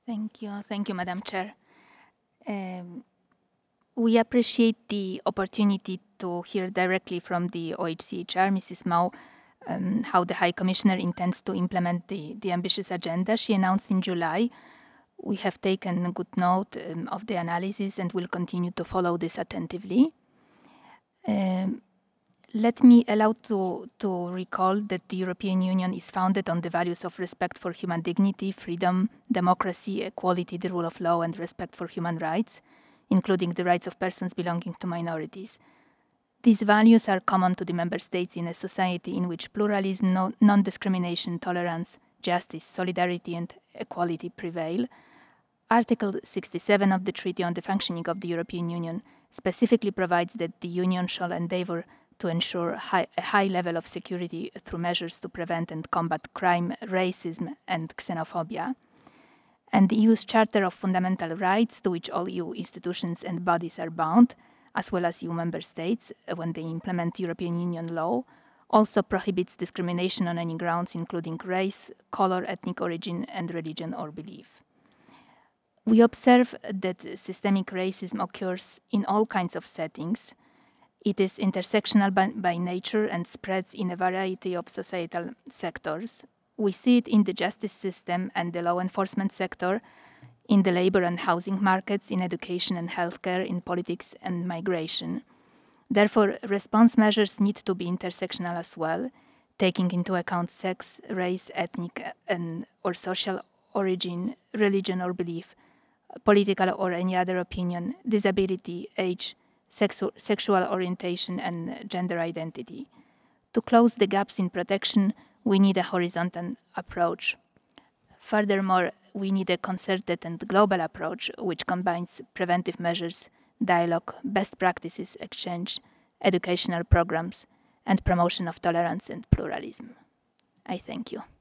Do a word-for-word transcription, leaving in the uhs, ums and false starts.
Thank you. Thank you, Madam Chair. Um, we appreciate the opportunity to hear directly from the O H C H R, Missus Mao, um, how the High Commissioner intends to implement the, the ambitious agenda she announced in July. We have taken good note um, of the analysis and will continue to follow this attentively. Um, let me allow to, to recall that the European Union is founded on the values of respect for human dignity, freedom, democracy, equality, the rule of law, and respect for human rights, including the rights of persons belonging to minorities. These values are common to the member states in a society in which pluralism, no, non-discrimination, tolerance, justice, solidarity, and equality prevail. Article sixty-seven of the Treaty on the Functioning of the European Union specifically provides that the Union shall endeavour to ensure high, a high level of security through measures to prevent and combat crime, racism, and xenophobia. And the E U's Charter of Fundamental Rights, to which all E U institutions and bodies are bound, as well as E U member states when they implement European Union law, also prohibits discrimination on any grounds, including race, color, ethnic origin, and religion or belief. We observe that systemic racism occurs in all kinds of settings. It is intersectional by, by nature and spreads in a variety of societal sectors. We see it in the justice system and the law enforcement sector, in the labor and housing markets, in education and healthcare, in politics and migration. Therefore, response measures need to be intersectional as well, taking into account sex, race, ethnic, and, or social origin, religion or belief, political or any other opinion, disability, age, sexu- sexual orientation, and gender identity. To close the gaps in protection, we need a horizontal approach. Furthermore, we need a concerted and global approach which combines preventive measures, dialogue, best practices exchange, educational programs, and promotion of tolerance and pluralism. I thank you.